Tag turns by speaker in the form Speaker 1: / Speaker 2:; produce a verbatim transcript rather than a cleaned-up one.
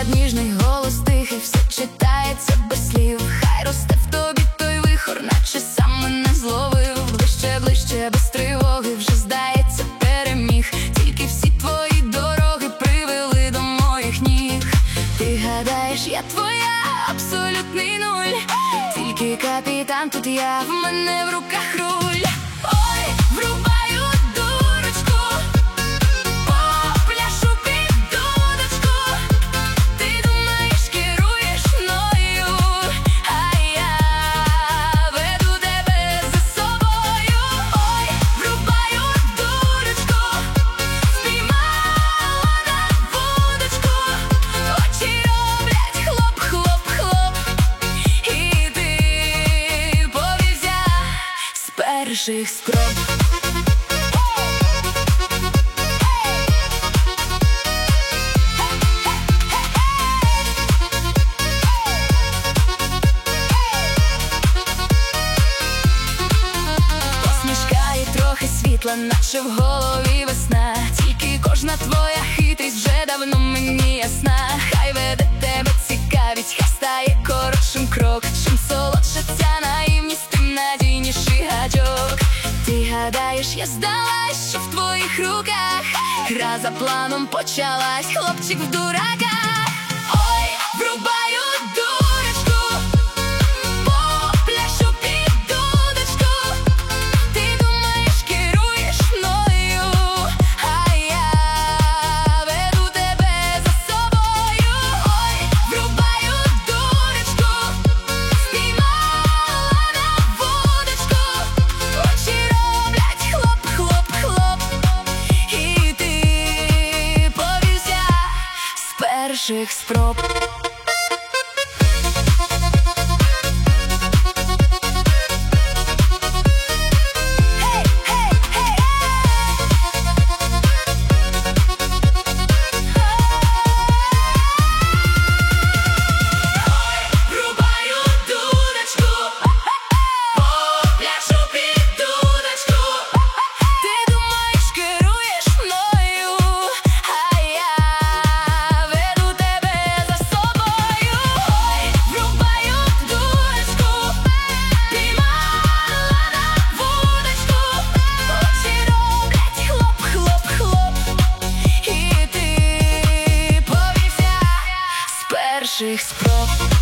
Speaker 1: погляд ніжний, голос тихий, все читається без слів. Хай росте в тобі той вихор, наче сам мене зловив. Ближче, ближче, без тривоги, вже здається переміг. Тільки всі твої дороги привели до моїх ніг. Ти гадаєш, я твоя, абсолютний нуль. Тільки капітан, тут я, в мене в руках руль. Ой, врубаю дурочку, попляшу під дудочку. Ти думаєш, керуєш мною, а я веду тебе за собою. Ой, врубаю дурочку, спіймала на вудочку. Очі роблять хлоп-хлоп-хлоп, і ти повівся з перших спроб. Посмішка і трохи світла, наче в голові весна. Тільки кожна твоя хитрість вже давно мені ясна. Хай веде тебе цікавість, хай стає коротшим крок. Чим солодша ця наївність, тим надійніший гачок. Ти гадаєш, я здалась, що в твоїх руках гра за планом почалась, хлопчик в дураках. Ой, врубаю дурочку, попляшу під дудочку. Ти думаєш, керуєш мною, а я веду тебе за собою. Ой, врубаю дурочку, спіймала на вудочку. Очі роблять хлоп-хлоп-хлоп, і ти повівся з перших спроб. Перших спроб.